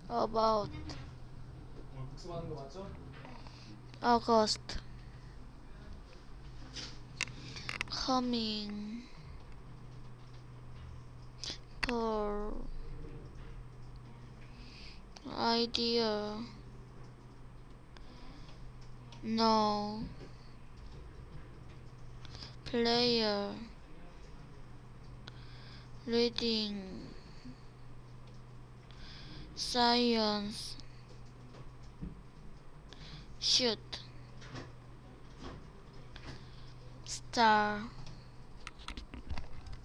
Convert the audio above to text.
About 오늘 복습하는 거 맞죠? August coming for idea no player reading science shoot star